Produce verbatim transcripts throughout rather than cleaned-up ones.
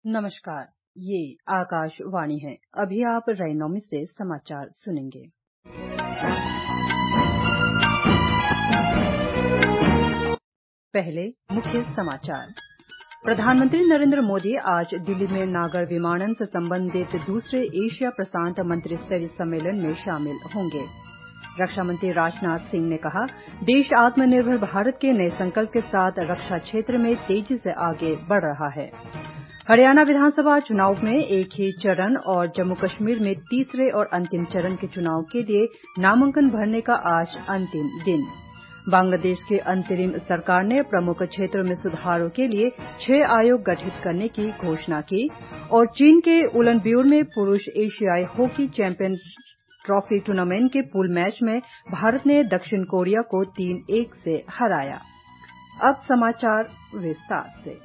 नमस्कार, ये आकाशवाणी है। अभी आप रैनॉमी से समाचार सुनेंगे। पहले मुख्य समाचार। प्रधानमंत्री नरेंद्र मोदी आज दिल्ली में नागर विमानन से संबंधित दूसरे एशिया प्रशांत मंत्रिस्तरीय सम्मेलन में शामिल होंगे। रक्षा मंत्री राजनाथ सिंह ने कहा, देश आत्मनिर्भर भारत के नए संकल्प के साथ रक्षा क्षेत्र में तेजी से आगे बढ़ रहा है। हरियाणा विधानसभा चुनाव में एक ही चरण और जम्मू कश्मीर में तीसरे और अंतिम चरण के चुनाव के लिए नामांकन भरने का आज अंतिम दिन। बांग्लादेश की अंतरिम सरकार ने प्रमुख क्षेत्रों में सुधारों के लिए छह आयोग गठित करने की घोषणा की और चीन के उलनब्योर में पुरुष एशियाई हॉकी चैंपियन ट्रॉफी टूर्नामेंट के पूल मैच में भारत ने दक्षिण कोरिया को तीन एक से हराया। अब समाचार विस्तार से।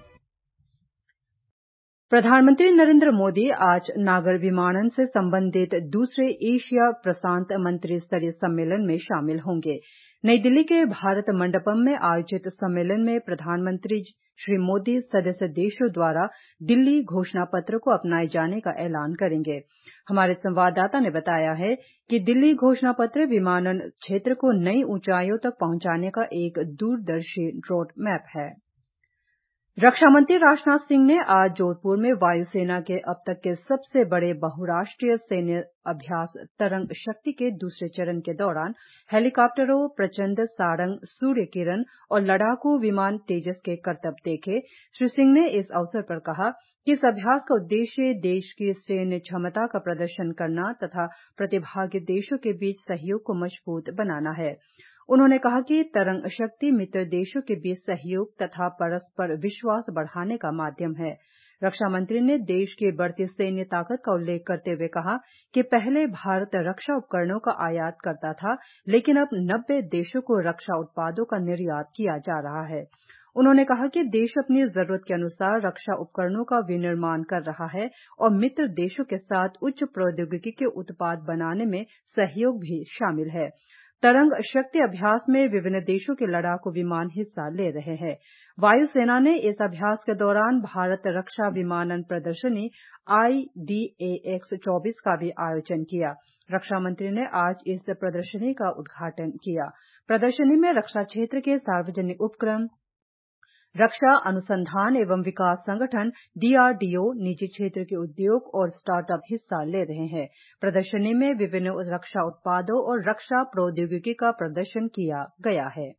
प्रधानमंत्री नरेंद्र मोदी आज नागर विमानन से संबंधित दूसरे एशिया प्रशांत मंत्रिस्तरीय सम्मेलन में शामिल होंगे। नई दिल्ली के भारत मंडपम में आयोजित सम्मेलन में प्रधानमंत्री श्री मोदी सदस्य देशों द्वारा दिल्ली घोषणा पत्र को अपनाए जाने का ऐलान करेंगे। हमारे संवाददाता ने बताया है कि दिल्ली घोषणा पत्र विमानन क्षेत्र को नई ऊंचाइयों तक पहुंचाने का एक दूरदर्शी रोड मैप है। रक्षा मंत्री राजनाथ सिंह ने आज जोधपुर में वायुसेना के अब तक के सबसे बड़े बहुराष्ट्रीय सैन्य अभ्यास तरंग शक्ति के दूसरे चरण के दौरान हेलीकॉप्टरों, प्रचंड सारंग, सूर्य किरण और लड़ाकू विमान तेजस के करतब देखे। श्री सिंह ने इस अवसर पर कहा कि इस अभ्यास का उद्देश्य देश की सैन्य क्षमता का प्रदर्शन करना तथा प्रतिभागी देशों के बीच सहयोग को मजबूत बनाना है। उन्होंने कहा कि तरंग शक्ति मित्र देशों के बीच सहयोग तथा परस्पर विश्वास बढ़ाने का माध्यम है। रक्षा मंत्री ने देश की बढ़ती सैन्य ताकत का उल्लेख करते हुए कहा कि पहले भारत रक्षा उपकरणों का आयात करता था, लेकिन अब नब्बे देशों को रक्षा उत्पादों का निर्यात किया जा रहा है। उन्होंने कहा कि देश अपनी जरूरत के अनुसार रक्षा उपकरणों का विनिर्माण कर रहा है और मित्र देशों के साथ उच्च प्रौद्योगिकी के उत्पाद बनाने में सहयोग भी शामिल है। तरंग शक्ति अभ्यास में विभिन्न देशों के लड़ाकू विमान हिस्सा ले रहे हैं। वायुसेना ने इस अभ्यास के दौरान भारत रक्षा विमानन प्रदर्शनी आई डी ए एक्स चौबीस का भी आयोजन किया। रक्षा मंत्री ने आज इस प्रदर्शनी का उद्घाटन किया। प्रदर्शनी में रक्षा क्षेत्र के सार्वजनिक उपक्रम, रक्षा अनुसंधान एवं विकास संगठन डी आर डी ओ, निजी क्षेत्र के उद्योग और स्टार्टअप हिस्सा ले रहे हैं। प्रदर्शनी में विभिन्न रक्षा उत्पादों और रक्षा प्रौद्योगिकी का प्रदर्शन किया गया है।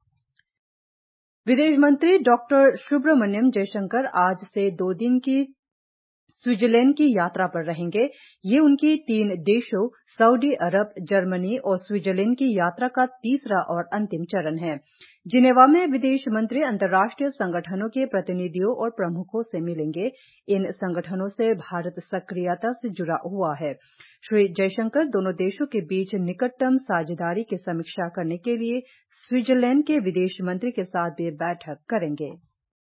विदेश मंत्री डॉक्टर सुब्रमण्यम जयशंकर आज से दो दिन की स्विट्जरलैंड की यात्रा पर रहेंगे। ये उनकी तीन देशों सऊदी अरब, जर्मनी और स्विट्जरलैंड की यात्रा का तीसरा और अंतिम चरण है। जिनेवा में विदेश मंत्री अंतर्राष्ट्रीय संगठनों के प्रतिनिधियों और प्रमुखों से मिलेंगे। इन संगठनों से भारत सक्रियता से जुड़ा हुआ है। श्री जयशंकर दोनों देशों के बीच निकटतम साझेदारी की समीक्षा करने के लिए स्विट्जरलैंड के विदेश मंत्री के साथ भी बैठक करेंगे।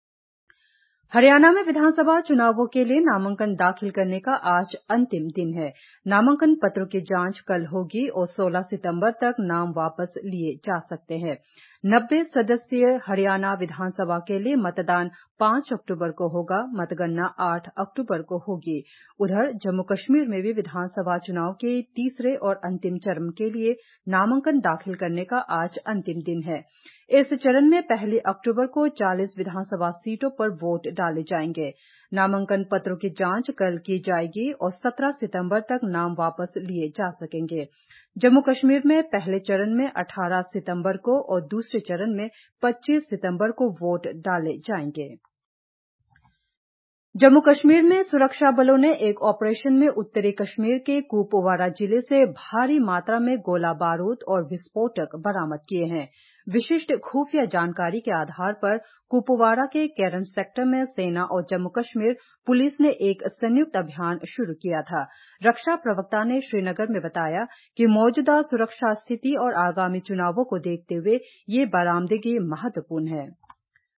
हरियाणा में विधानसभा चुनावों के लिए नामांकन दाखिल करने का आज अंतिम दिन है। नामांकन पत्रों की जांच कल होगी और सोलह सितंबर तक नाम वापस लिए जा सकते हैं। नब्बे सदस्यीय हरियाणा विधानसभा के लिए मतदान पांच अक्टूबर को होगा। मतगणना आठ अक्टूबर को होगी। उधर जम्मू कश्मीर में भी विधानसभा चुनाव के तीसरे और अंतिम चरण के लिए नामांकन दाखिल करने का आज अंतिम दिन है। इस चरण में पहली अक्टूबर को चालीस विधानसभा सीटों पर वोट डाले जाएंगे। नामांकन पत्रों की जांच कल की जाएगी और सत्रह सितंबर तक नाम वापस लिए जा सकेंगे। जम्मू कश्मीर में पहले चरण में अठारह सितंबर को और दूसरे चरण में पच्चीस सितंबर को वोट डाले जाएंगे। जम्मू कश्मीर में सुरक्षा बलों ने एक ऑपरेशन में उत्तरी कश्मीर के कुपवारा जिले से भारी मात्रा में गोला बारूद और विस्फोटक बरामद किए हैं। विशिष्ट खुफिया जानकारी के आधार पर कुपवारा के केरन सेक्टर में सेना और जम्मू कश्मीर पुलिस ने एक संयुक्त अभियान शुरू किया था। रक्षा प्रवक्ता ने श्रीनगर में बताया कि मौजूदा सुरक्षा स्थिति और आगामी चुनावों को देखते हुए ये बरामदगी महत्वपूर्ण है।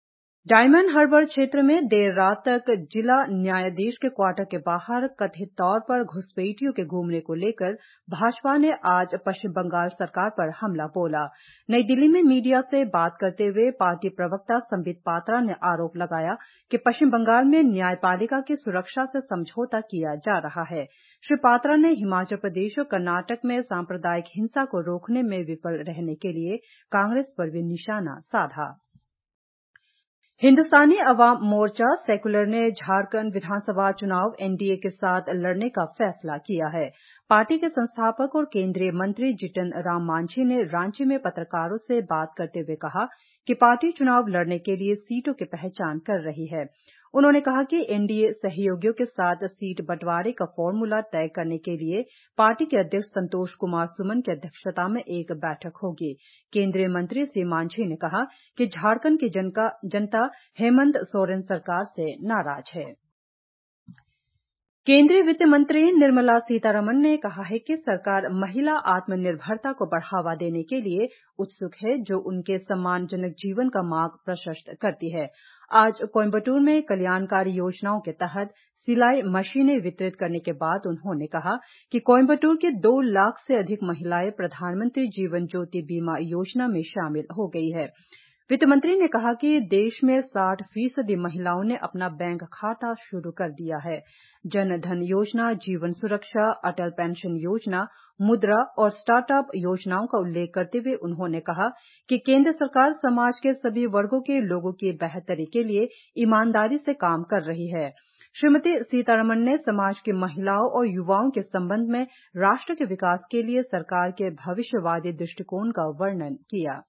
डायमंड हार्बर क्षेत्र में देर रात तक जिला न्यायाधीश के क्वार्टर के बाहर कथित तौर पर घुसपैठियों के घूमने को लेकर भाजपा ने आज पश्चिम बंगाल सरकार पर हमला बोला। नई दिल्ली में मीडिया से बात करते हुए पार्टी प्रवक्ता संबित पात्रा ने आरोप लगाया कि पश्चिम बंगाल में न्यायपालिका की सुरक्षा से समझौता किया जा रहा है। श्री पात्रा ने हिमाचल प्रदेश और कर्नाटक में सांप्रदायिक हिंसा को रोकने में विफल रहने के लिए कांग्रेस पर भी निशाना साधा। हिंदुस्तानी अवाम मोर्चा सेक्यूलर ने झारखंड विधानसभा चुनाव एनडीए के साथ लड़ने का फैसला किया है। पार्टी के संस्थापक और केंद्रीय मंत्री जितन राम मांझी ने रांची में पत्रकारों से बात करते हुए कहा कि पार्टी चुनाव लड़ने के लिए सीटों की पहचान कर रही है। उन्होंने कहा कि एनडीए सहयोगियों के साथ सीट बंटवारे का फॉर्मूला तय करने के लिए पार्टी के अध्यक्ष संतोष कुमार सुमन की अध्यक्षता में एक बैठक होगी। केंद्रीय मंत्री श्री मांझी ने कहा कि झारखंड की जनता हेमंत सोरेन सरकार से नाराज है। केंद्रीय वित्त मंत्री निर्मला सीतारमण ने कहा है कि सरकार महिला आत्मनिर्भरता को बढ़ावा देने के लिए उत्सुक है, जो उनके सम्मानजनक जीवन का मार्ग प्रशस्त करती है। आज कोयम्बटूर में कल्याणकारी योजनाओं के तहत सिलाई मशीनें वितरित करने के बाद उन्होंने कहा कि कोयम्बटूर की दो लाख से अधिक महिलाएं प्रधानमंत्री जीवन ज्योति बीमा योजना में शामिल हो गई है। वित्त मंत्री ने कहा कि देश में साठ फीसदी महिलाओं ने अपना बैंक खाता शुरू कर दिया है। जन धन योजना, जीवन सुरक्षा, अटल पेंशन योजना, मुद्रा और स्टार्टअप योजनाओं का उल्लेख करते हुए उन्होंने कहा कि केंद्र सरकार समाज के सभी वर्गों के लोगों की बेहतरी के लिए ईमानदारी से काम कर रही है। श्रीमती सीतारमण ने समाज की महिलाओं और युवाओं के संबंध में राष्ट्र के विकास के लिए सरकार के भविष्यवादी दृष्टिकोण का वर्णन किया।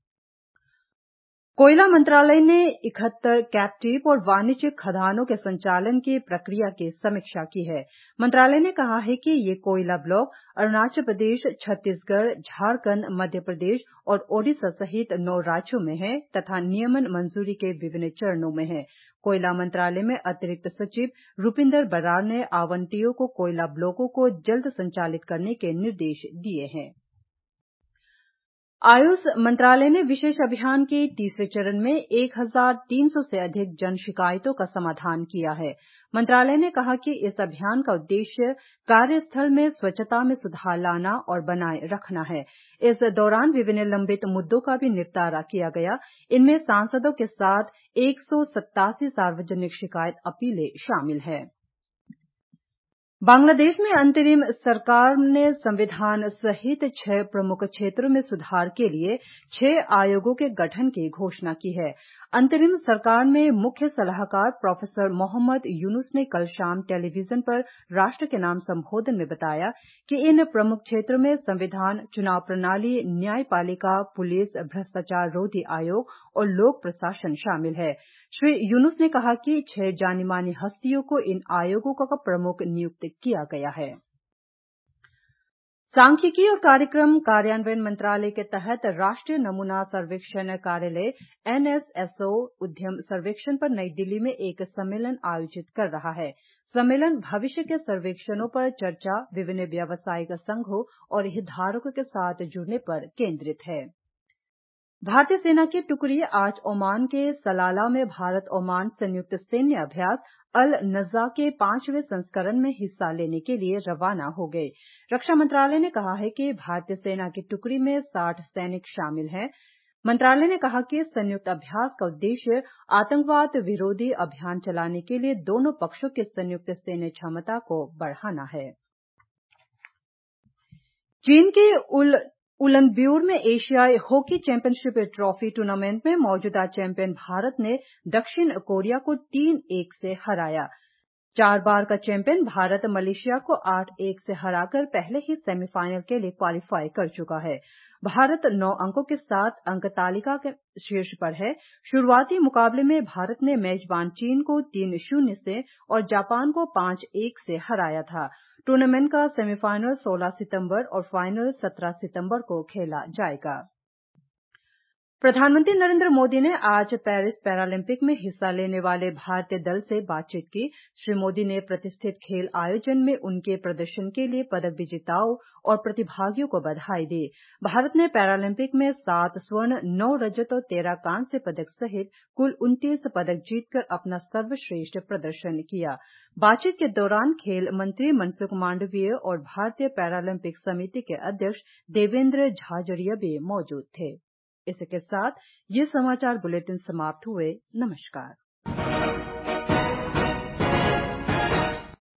कोयला मंत्रालय ने इकहत्तर कैप्टिव और वाणिज्यिक खदानों के संचालन की प्रक्रिया की समीक्षा की है। मंत्रालय ने कहा है कि ये कोयला ब्लॉक अरुणाचल प्रदेश, छत्तीसगढ़, झारखंड, मध्य प्रदेश और ओडिशा सहित नौ राज्यों में है तथा नियमन मंजूरी के विभिन्न चरणों में है। कोयला मंत्रालय में अतिरिक्त सचिव रुपिंदर बरार ने आवंटियों को कोयला ब्लॉकों को जल्द संचालित करने के निर्देश दिए हैं। आयुष मंत्रालय ने विशेष अभियान के तीसरे चरण में एक हज़ार तीन सौ से अधिक जन शिकायतों का समाधान किया है। मंत्रालय ने कहा कि इस अभियान का उद्देश्य कार्यस्थल में स्वच्छता में सुधार लाना और बनाए रखना है। इस दौरान विभिन्न लंबित मुद्दों का भी निपटारा किया गया। इनमें सांसदों के साथ एक सौ सत्तासी सार्वजनिक शिकायत अपीलें शामिल हैं। बांग्लादेश में अंतरिम सरकार ने संविधान सहित छह प्रमुख क्षेत्रों में सुधार के लिए छह आयोगों के गठन की घोषणा की है। अंतरिम सरकार में मुख्य सलाहकार प्रोफेसर मोहम्मद यूनुस ने कल शाम टेलीविजन पर राष्ट्र के नाम संबोधन में बताया कि इन प्रमुख क्षेत्रों में संविधान, चुनाव प्रणाली, न्यायपालिका, पुलिस, भ्रष्टाचार रोधी आयोग और लोक प्रशासन शामिल है। श्री यूनुस ने कहा कि छह जानी मानी हस्तियों को इन आयोगों का प्रमुख नियुक्त किया गया है। सांख्यिकी और कार्यक्रम कार्यान्वयन मंत्रालय के तहत राष्ट्रीय नमूना सर्वेक्षण कार्यालय एन एस एस ओ उद्यम सर्वेक्षण पर नई दिल्ली में एक सम्मेलन आयोजित कर रहा है। सम्मेलन भविष्य के सर्वेक्षणों पर चर्चा, विभिन्न व्यावसायिक संघों और हितधारकों के साथ जुड़ने पर केंद्रित है। भारतीय सेना की टुकड़ी आज ओमान के सलाला में भारत ओमान संयुक्त सैन्य अभ्यास अल नज़ा के पांचवें संस्करण में हिस्सा लेने के लिए रवाना हो गई। रक्षा मंत्रालय ने कहा है कि भारतीय सेना की टुकड़ी में साठ सैनिक शामिल हैं। मंत्रालय ने कहा कि संयुक्त अभ्यास का उद्देश्य आतंकवाद विरोधी अभियान चलाने के लिए दोनों पक्षों की संयुक्त सैन्य क्षमता को बढ़ाना है। चीन के उल उलनब्यूर में एशियाई हॉकी चैंपियनशिप ट्रॉफी टूर्नामेंट में मौजूदा चैंपियन भारत ने दक्षिण कोरिया को तीन एक से हराया। चार बार का चैंपियन भारत मलेशिया को आठ एक से हराकर पहले ही सेमीफाइनल के लिए क्वालीफाई कर चुका है। भारत नौ अंकों के साथ अंक तालिका के शीर्ष पर है। शुरुआती मुकाबले में भारत ने मेजबान चीन को तीन शून्य से और जापान को पांच एक से हराया था। टूर्नामेंट का सेमीफाइनल सोलह सितंबर और फाइनल सत्रह सितंबर को खेला जाएगा। प्रधानमंत्री नरेंद्र मोदी ने आज पेरिस पैरालंपिक में हिस्सा लेने वाले भारतीय दल से बातचीत की। श्री मोदी ने प्रतिष्ठित खेल आयोजन में उनके प्रदर्शन के लिए पदक विजेताओं और प्रतिभागियों को बधाई दी। भारत ने पैरालंपिक में सात स्वर्ण, नौ रजत और तेरह कांस्य पदक सहित कुल उनतीस पदक जीतकर अपना सर्वश्रेष्ठ प्रदर्शन किया। बातचीत के दौरान खेल मंत्री मनसुख मांडविय और भारतीय पैरालंपिक समिति के अध्यक्ष देवेंद्र झाझड़िया भी मौजूद थे। इसके साथ ये समाचार बुलेटिन समाप्त हुए। नमस्कार।